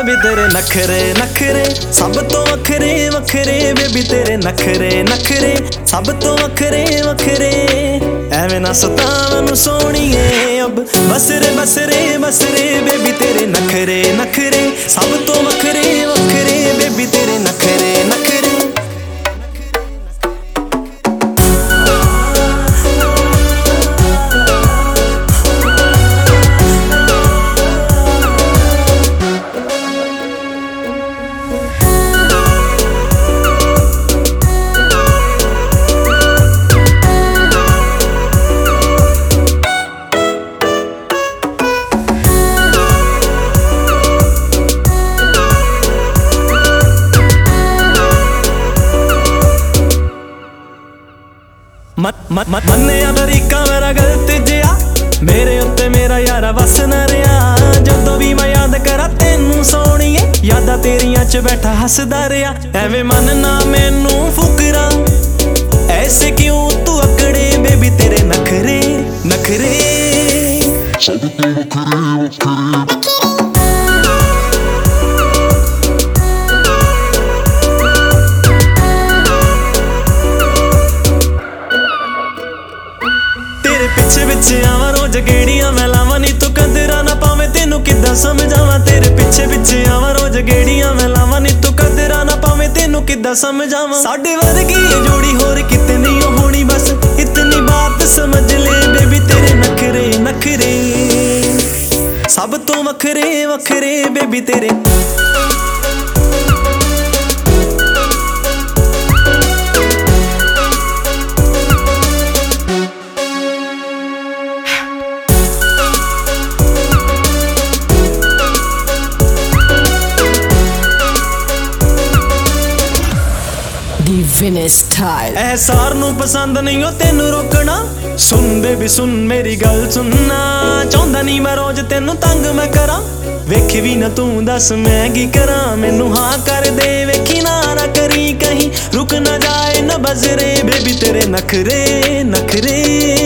baby तेरे नखरे नखरे सब तो वखरे वखरे बेबी तेरे नखरे नखरे सब तो वखरे वखरे एवें ना सता मैनू सोहणीए अब बसरे बसरे बसरे बेबी तेरे नखरे नखरे सब तो वखरे वखरे बेबी तेरे नखरे नखरे मन्निया तरीका मेरा गलत जिया मेरे उत्ते मेरा यारा वस न रहा जदों भी मैं याद करा तेनू सोहणीए यादां तेरियां च बैठा हसदा रहा एवें मन ना मैनू फुकरा ऐसे क्यों तू अकड़े बेबी तेरे नखरे नखरे सब तो वखरे वखरे पिछे पिछे आवां रोज गेड़ियां मैं लावां नी तू कदरा ना पावे तेनू किद्दां समझावां तेरे पिछे पिछे आवां रोज गेड़ियां मैं लावां नी तू कदरा ना पावे तेनू किद्दां समझावां साडे वर्गी जोड़ी होर किते नहीं होनी बस इतनी बात समझ ले बेबी तेरे नखरे नखरे सब तो वखरे वखरे बेबी तेरे स्टाइल एहसार नू पसंद नहीं हो तेनू रोकना सुन बेबी सुन मेरी गल सुनना चाहता नहीं मैं रोज तेनू तंग मैं करा वेखी भी ना तू दस मैं की करा मैनू हाँ कर दे वेखी ना करी कहीं रुक ना जाए न बजरे बेबी तेरे नखरे नखरे